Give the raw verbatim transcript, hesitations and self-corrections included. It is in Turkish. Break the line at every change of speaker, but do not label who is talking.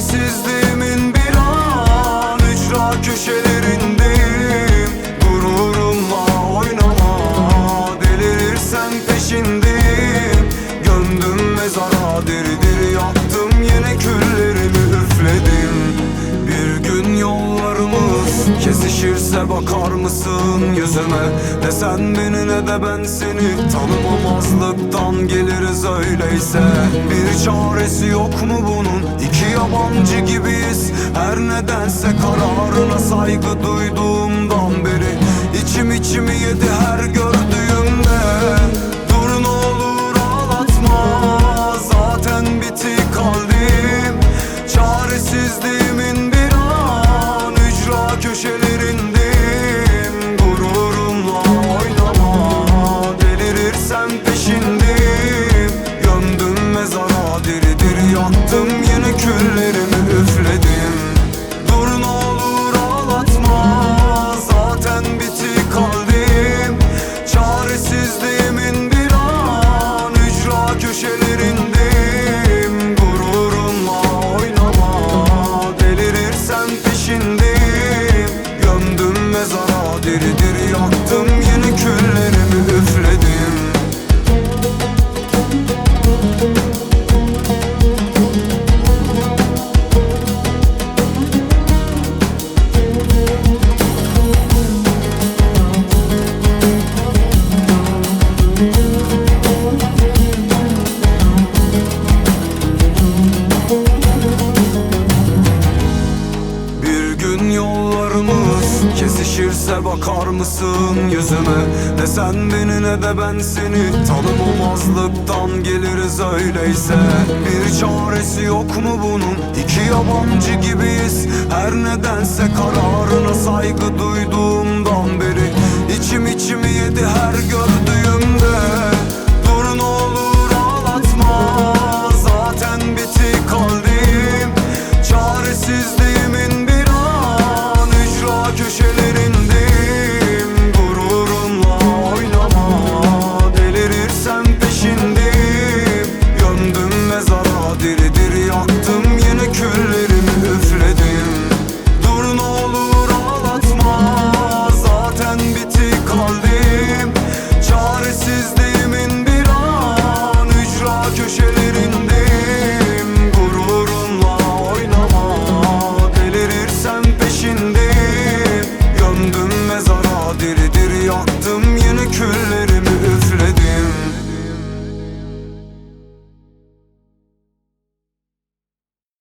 Çaresizliğimin bir an ücra köşelerindeyim. Gururumla oynama, delirirsen peşindeyim. Gömdüm mezara, diri diri yaktım, yine küllerimi üfledim. Bir gün yollarımız kesişirse bakar mısın yüzüme? Ne sen beni ne de ben seni, tanımamazlıktan geliriz öyleyse. Bir çaresi yok mu bunun? İki yabancı gibiyiz. Her nedense kararına saygı duyduğumdan beri içim içimi yedi her gördüğümde. Dur ne olur ağlatma, zaten bitik haldeyim. Çaresizliğimin bir an ücra köşelerindeyim. Gururumla oynama, delirirsen peşindeyim. Gömdüm mezara, diri diri yaktım, yine küllerimi üfledim. Dur ne olur ağlatma, zaten bitik haldeyim. Çaresizliğimin bir an ücra köşelerindeyim. Gururumla oynama, delirirsen peşindeyim. Gömdüm mezara, diri diri yaktım, yine küllerimi üfledim. Yollarımız kesişirse bakar mısın yüzüme? Ne sen beni ne de ben seni, tanımamazlıktan geliriz öyleyse. Bir çaresi yok mu bunun? İki yabancı gibiyiz. Her nedense kararına saygı duyduğumdan beri içim içimi yedi her gördüğümde. Dur ne olur ağlatma, zaten bitik haldeyim. Çaresiz